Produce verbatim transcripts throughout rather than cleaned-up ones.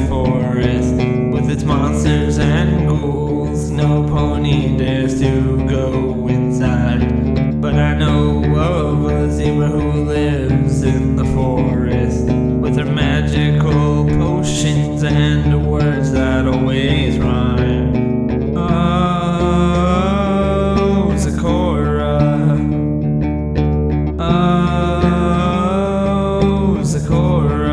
forest with its monsters and ghouls. No pony dares to go inside, but I know of a zebra who lives in the forest with her magical potions and words that always rhyme. Oh, Zecora. Oh, Zecora.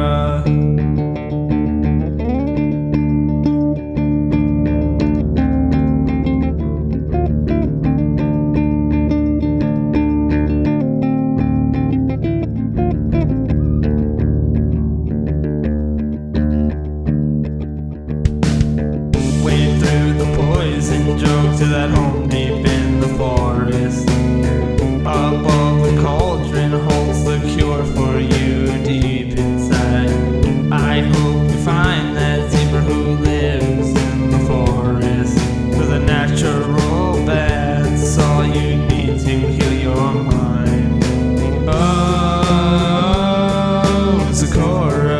Wade through the poison jug to that home deep in the forest. Above the cauldron holds the cure for you deep inside. I hope you find that zebra who lives in the forest. With a natural bath's all you need to heal your mind. Oh, Zecora.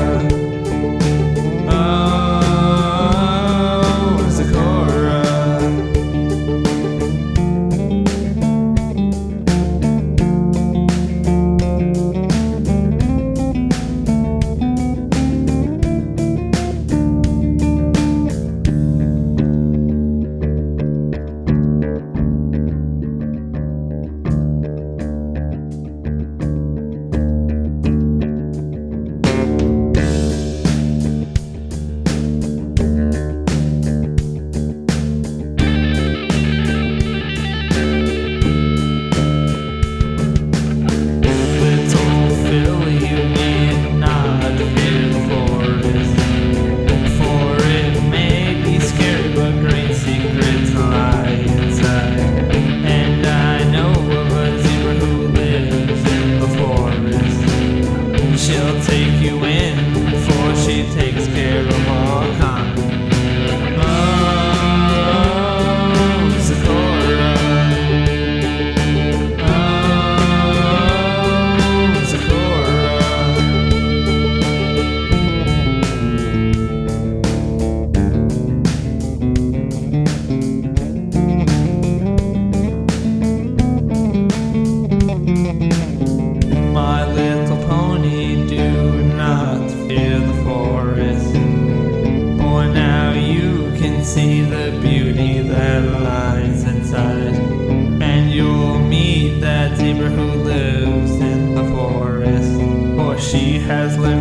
She'll take you in before she takes care of all kind. Oh, Zecora. Oh, Zecora. My little pony, do not fear the forest, for now you can see the beauty that lies inside, and you'll meet that zebra who lives in the forest, for she has lived